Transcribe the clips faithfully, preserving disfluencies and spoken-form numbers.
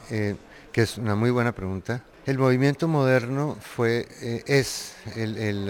eh, que es una muy buena pregunta. El movimiento moderno fue, eh, es el, el,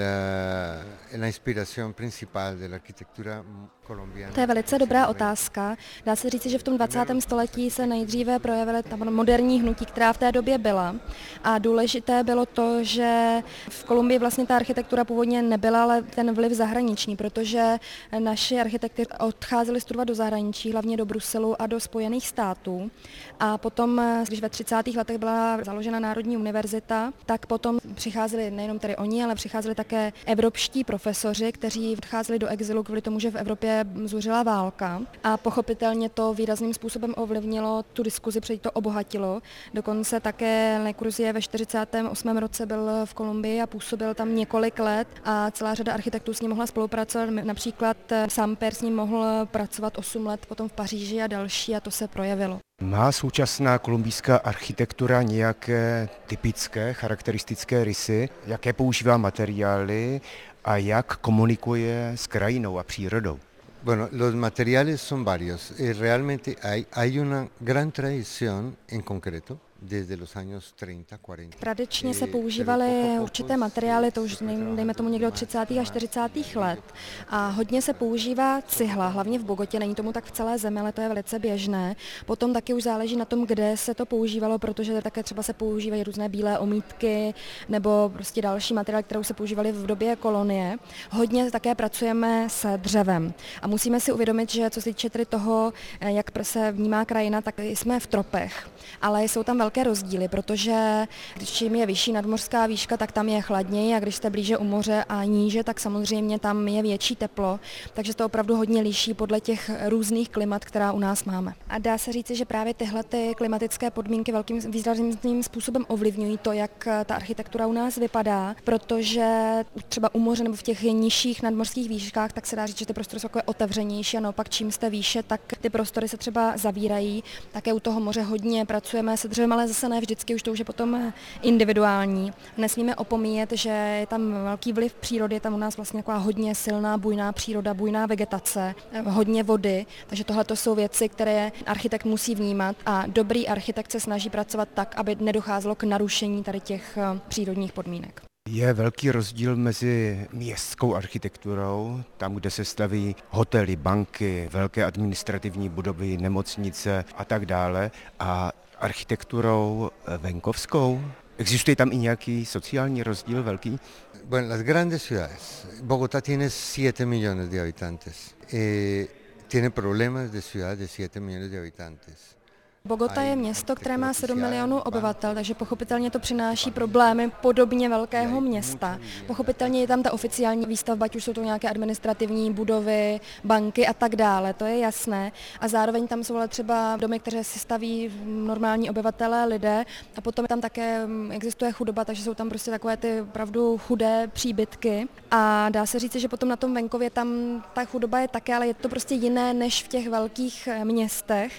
uh, la inspiración principal de la arquitectura colombiana To je velice del dobrá siglo veinte. otázka. Dá se říci, že v tom dvacátém století se nejdříve projevily ta moderní hnutí, která v té době byla. A důležité bylo to, že v Kolumbii vlastně ta architektura původně nebyla, ale ten vliv zahraniční, protože naši architekti odcházeli studovat do zahraničí, hlavně do Bruselu a do Spojených států. A potom, když ve třicátých letech byla založena Národní univerzita, tak potom přicházeli nejenom tedy oni, ale přicházeli také evropští profesoři, kteří odcházeli do exilu kvůli tomu, že v Evropě zuřila válka. A pochopitelně to výrazným způsobem ovlivnilo tu diskuzi, protože to obohatilo. Dokonce také Le Corbusier ve čtyřicátém osmém roce byl v Kolumbii a působil tam několik let a celá řada architektů s ním mohla spolupracovat. Například Samper s ním mohl pracovat osm let potom v Paříži a další a to se projevilo. Má současná kolumbijská architektura nějaké typické, charakteristické rysy? Jaké používá materiály a jak komunikuje s krajinou a přírodou? Bueno, los materiales son varios. Eh, realmente hay, hay una gran tradición en concreto. Desde los años treinta, cuarenta. Tradičně se používaly určité materiály, to už dejme tomu někdo od třicátých a čtyřicátých let. A hodně se používá cihla, hlavně v Bogotě, není tomu tak v celé zemi, ale to je velice běžné. Potom taky už záleží na tom, kde se to používalo, protože také třeba se používají různé bílé omítky nebo prostě další materiály, které se používaly v době kolonie. Hodně také pracujeme se dřevem. A musíme si uvědomit, že co se týče tedy toho, jak se vnímá krajina, tak jsme v tropech, ale jsou tam velké rozdíly, protože když čím je vyšší nadmořská výška, tak tam je chladněji a když jste blíže u moře a níže, tak samozřejmě tam je větší teplo, takže to opravdu hodně liší podle těch různých klimat, která u nás máme. A dá se říci, že právě tyhle ty klimatické podmínky velkým výrazným způsobem ovlivňují to, jak ta architektura u nás vypadá, protože třeba u moře nebo v těch nižších nadmořských výškách, tak se dá říct, že ty prostory jsou takové otevřenější a naopak čím jste výše, tak ty prostory se třeba zavírají. Také u toho moře hodně pracujeme se dřevem, ale zase ne vždycky, už to už je potom individuální. Nesmíme opomíjet, že je tam velký vliv přírody, je tam u nás vlastně taková hodně silná bujná příroda, bujná vegetace, hodně vody, takže tohle to jsou věci, které architekt musí vnímat a dobrý architekt se snaží pracovat tak, aby nedocházelo k narušení tady těch přírodních podmínek. Je velký rozdíl mezi městskou architekturou, tam, kde se staví hotely, banky, velké administrativní budovy, nemocnice a tak dále, a architekturou venkovskou? Existuje tam i nějaký sociální rozdíl velký? Bueno, las grandes ciudades. Bogotá tiene siete millones de habitantes. Eh, tiene problemas de ciudad de siete millones de habitantes. Bogota je město, které má sedm milionů obyvatel, takže pochopitelně to přináší problémy podobně velkého města. Pochopitelně je tam ta oficiální výstavba, ať už jsou to nějaké administrativní budovy, banky a tak dále, to je jasné. A zároveň tam jsou ale třeba domy, které si staví normální obyvatelé, lidé, a potom tam také existuje chudoba, takže jsou tam prostě takové ty opravdu chudé příbytky. A dá se říct, že potom na tom venkově tam ta chudoba je také, ale je to prostě jiné než v těch velkých městech.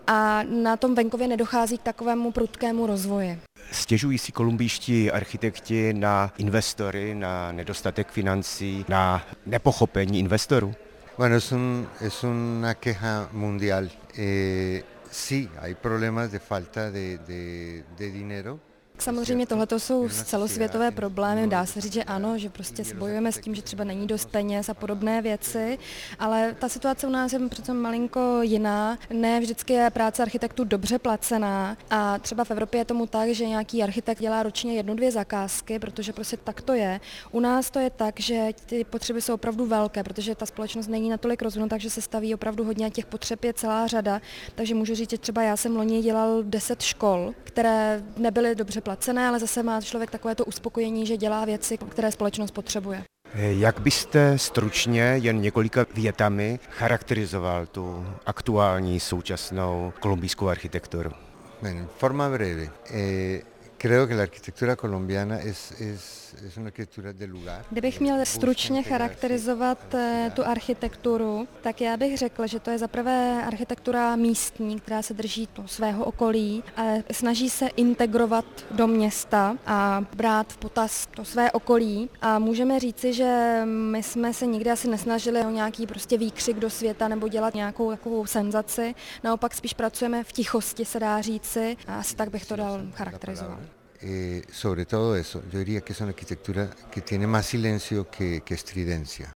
A na tom venkově nedochází k takovému prudkému rozvoji. Stěžují si kolumbijští architekti na investory, na nedostatek financí, na nepochopení investorů? Bueno, es, un, es una queja mundial. Eh, sí, hay problemas de falta de, de, de dinero. Samozřejmě tohle jsou celosvětové problémy, dá se říct, že ano, že prostě bojujeme s tím, že třeba není dost peněz a podobné věci, ale ta situace u nás je přece malinko jiná. Ne vždycky je práce architektů dobře placená a třeba v Evropě je tomu tak, že nějaký architekt dělá ročně jednu, dvě zakázky, protože prostě tak to je. U nás to je tak, že ty potřeby jsou opravdu velké, protože ta společnost není natolik rozvinutá, takže se staví opravdu hodně a těch potřeb je celá řada, takže můžu říct, že třeba já jsem loni dělal deset škol, které nebyly dobře placené, ale zase má člověk takové to uspokojení, že dělá věci, které společnost potřebuje. Jak byste stručně, jen několika větami, charakterizoval tu aktuální současnou kolumbijskou architekturu? En forma breve, eh, Creo que la arquitectura colombiana es, es, es una arquitectura de lugar. Kdybych měl stručně charakterizovat tu architekturu, tak já bych řekl, že to je zaprvé architektura místní, která se drží to svého okolí, ale snaží se integrovat do města a brát v potaz to své okolí. A můžeme říci, že my jsme se nikdy asi nesnažili o nějaký prostě výkřik do světa nebo dělat nějakou takovou senzaci. Naopak spíš pracujeme v tichosti, se dá říci, a asi tak bych to dal charakterizovat. Eh, sobre todo eso, yo diría que es una arquitectura que tiene más silencio que, que estridencia.